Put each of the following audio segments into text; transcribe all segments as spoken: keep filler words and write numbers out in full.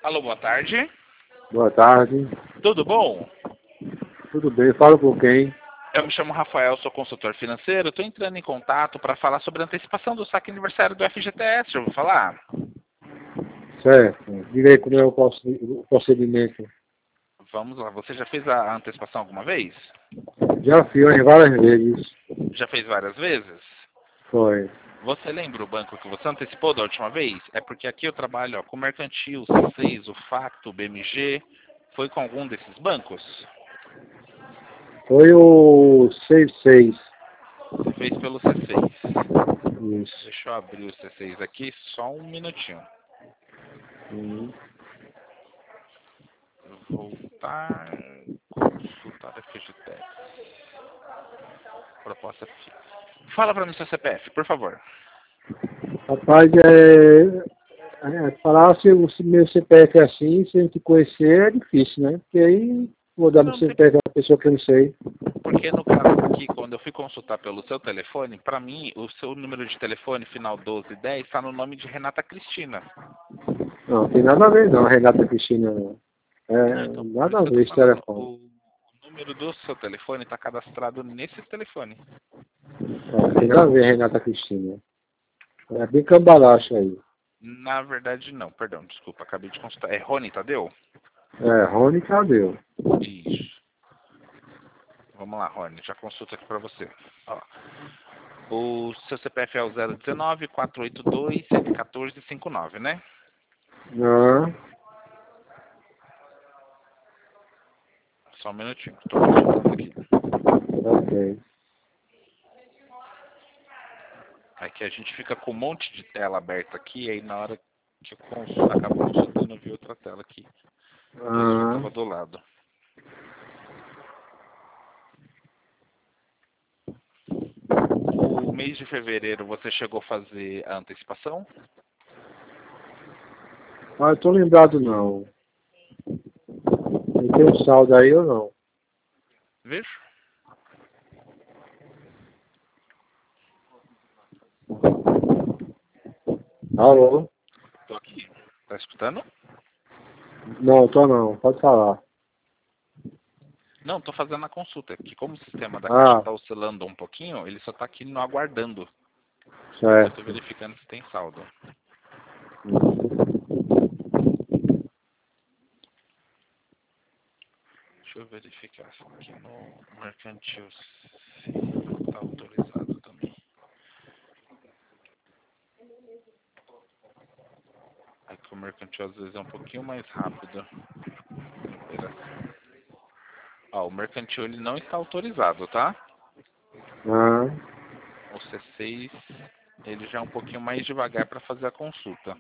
Alô, boa tarde. Boa tarde. Tudo bom? Tudo bem? Fala com quem? Eu me chamo Rafael, sou consultor financeiro. Estou entrando em contato para falar sobre a antecipação do saque aniversário do F G T S. Já vou falar? Certo. Diga aí como é o proced- o procedimento. Vamos lá. Você já fez a antecipação alguma vez? Já fiz várias vezes. Já fez várias vezes? Foi. Você lembra o banco que você antecipou da última vez? É porque aqui eu trabalho ó, com o Mercantil, o C seis, o Facto, o B M G. Foi com algum desses bancos? Foi o seis seis. Você fez pelo C seis. Isso. Deixa eu abrir o C seis aqui, só um minutinho. Uhum. Voltar, consultar F G T S. Proposta fixa. Fala para mim seu C P F, por favor. Rapaz, é, é, falar se o meu C P F é assim, se a gente conhecer, é difícil, né? Porque aí vou dar meu Não, C P F a uma pessoa que eu não sei. porque no caso aqui, quando eu fui consultar pelo seu telefone, para mim, o seu número de telefone, final doze dez, está no nome de Renata Cristina. Não, tem nada a ver não, Renata Cristina. Não, É, então, por nada isso a que eu ver tô esse falando. telefone. O, o número do seu telefone está cadastrado nesse telefone. Não, tem nada a ver, Renata Cristina. É bem cambalacho aí. Na verdade, não. Perdão, desculpa. Acabei de consultar. É Rony Tadeu? É, Rony Tadeu. Isso. Vamos lá, Rony. Já consulto aqui para você. Ó. O seu C P F é o zero um nove, quatro oito dois, sete um quatro cinco nove, né? Não, Só um minutinho. Estou consultando aqui. ok. Aqui a gente fica com um monte de tela aberta aqui, aí na hora que eu consulto, acabo consultando, eu vi outra tela aqui. Por isso que eu Ah, estava do lado. O mês de fevereiro você chegou a fazer a antecipação? ah, eu tô lembrado não. Não tem um saldo aí ou não? Vejo. Alô? Tô aqui. Tá escutando? Não, tô não. Pode falar. Não, tô fazendo a consulta. Que como o sistema da Caixa Ah, tá oscilando um pouquinho, ele só tá aqui no aguardando. Eu tô certo. verificando se tem saldo. Deixa eu verificar se aqui no mercantil se tá autorizado também. É que o mercantil às vezes é um pouquinho mais rápido na operação. Ó, o mercantil ele não está autorizado, tá? Ah, O C seis ele já é um pouquinho mais devagar para fazer a consulta.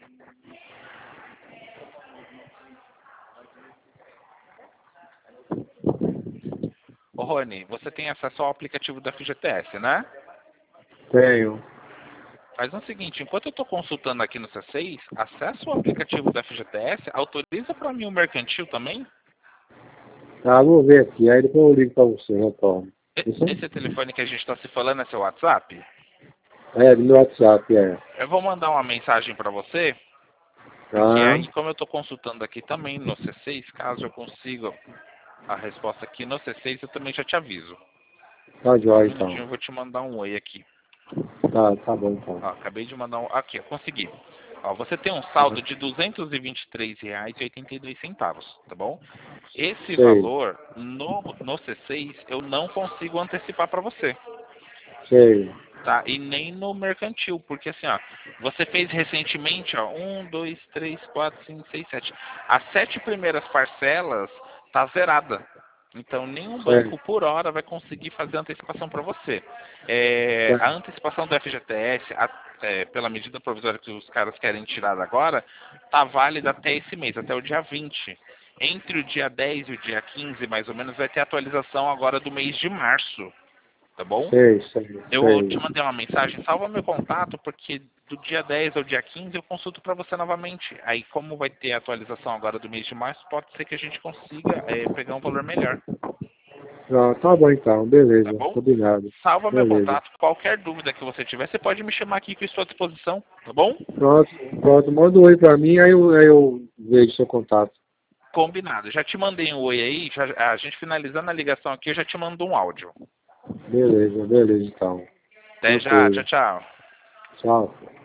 Ô Rony, você tem acesso ao aplicativo da F G T S, né? tenho. Faz o seguinte, enquanto eu estou consultando aqui no C seis, acessa o aplicativo da F G T S, autoriza para mim o mercantil também. Tá, vou ver aqui. Aí depois eu ligo pra você, retorno. E- Isso? Esse telefone que a gente está se falando é seu WhatsApp? É, do meu WhatsApp, é. Eu vou mandar uma mensagem para você, porque Ah, aí como eu estou consultando aqui também no C seis, caso eu consiga a resposta aqui no C seis, eu também já te aviso. tá Só um jóia então. minutinho, eu vou te mandar um oi aqui. Tá, tá bom então. Ó, acabei de mandar um... Aqui, eu consegui. Ó, você tem um saldo de duzentos e vinte e três reais e oitenta e dois centavos, tá bom? Esse Sei, valor, no, no C seis, eu não consigo antecipar para você, sei. tá? E nem no mercantil, porque assim, ó, você fez recentemente, ó, um, dois, três, quatro, cinco, seis, sete. As sete primeiras parcelas tá zerada. Então, nenhum Sei. banco por hora vai conseguir fazer antecipação para você. É, a Sei. antecipação do F G T S, a- é, pela medida provisória que os caras querem tirar agora, tá válida até esse mês, até o dia vinte. Entre o dia dez e o dia quinze, mais ou menos, vai ter atualização agora do mês de março, tá bom? Sei, sei, Eu te sei. mandei uma mensagem, salva meu contato, porque do dia dez ao dia quinze eu consulto para você novamente. Aí, como vai ter a atualização agora do mês de março, pode ser que a gente consiga é, pegar um valor melhor, Pronto, tá bom então. tá Beleza. bom? Combinado. Salva meu Beleza. contato, qualquer dúvida que você tiver, você pode me chamar aqui que eu estou à disposição, tá bom? Pronto, pronto. Manda um oi pra mim, aí eu, aí eu vejo seu contato. Combinado. Já te mandei um oi aí, já, a gente finalizando a ligação aqui, eu já te mando um áudio. Beleza, beleza então. Até já, tchau, tchau. Tchau.